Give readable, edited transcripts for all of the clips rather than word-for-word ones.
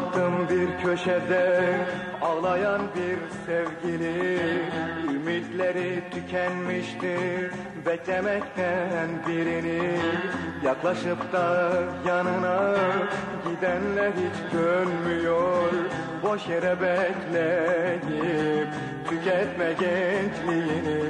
baktım bir köşede ağlayan bir sevgili, ümitleri tükenmiştir beklemekten birini. Yaklaşıp da yanına gidenler hiç dönmüyor, boş yere bekleyip tüketme gençliğini.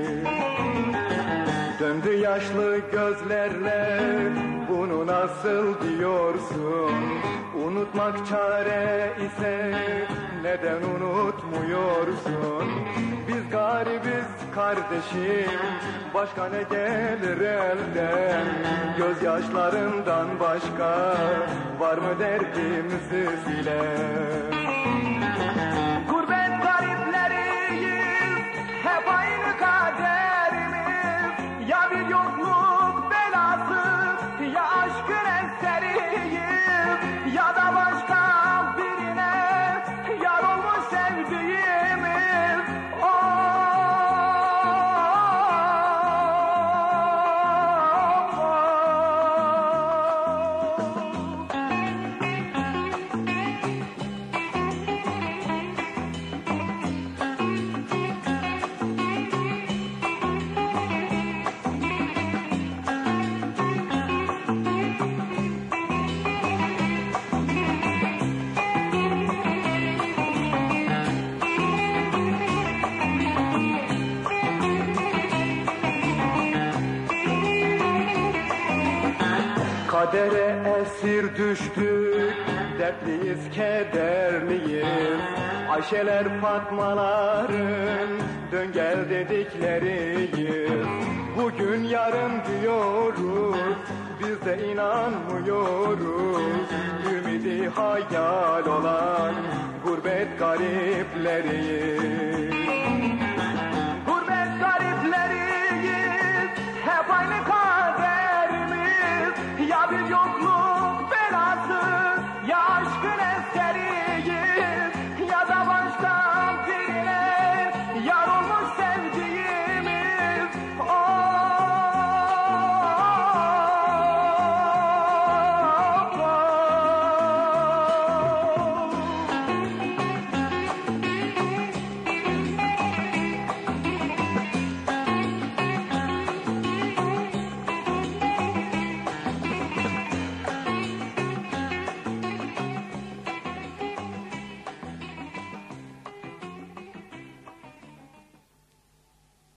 Döndü yaşlı gözlerle, bunu nasıl diyorsun? Unutmak çare ise neden unutmuyorsun? Biz garibiz kardeşim, başka ne gelir elden? Gözyaşlarından başka var mı derdimizi silen? Gurbet garipleriyiz, hep aynı kaderimiz. Ya bir yokluk belası, ya aşkın eseriyiz, ya da başka birine yar olmuş sevdiğimiz. Kadere esir düştük, dertliyiz, kederliyiz. Ayşeler, Fatmaların dön gel dedikleriyiz. Bugün yarın diyoruz, biz de inanmıyoruz. Ümidi hayal olan gurbet garipleriyiz.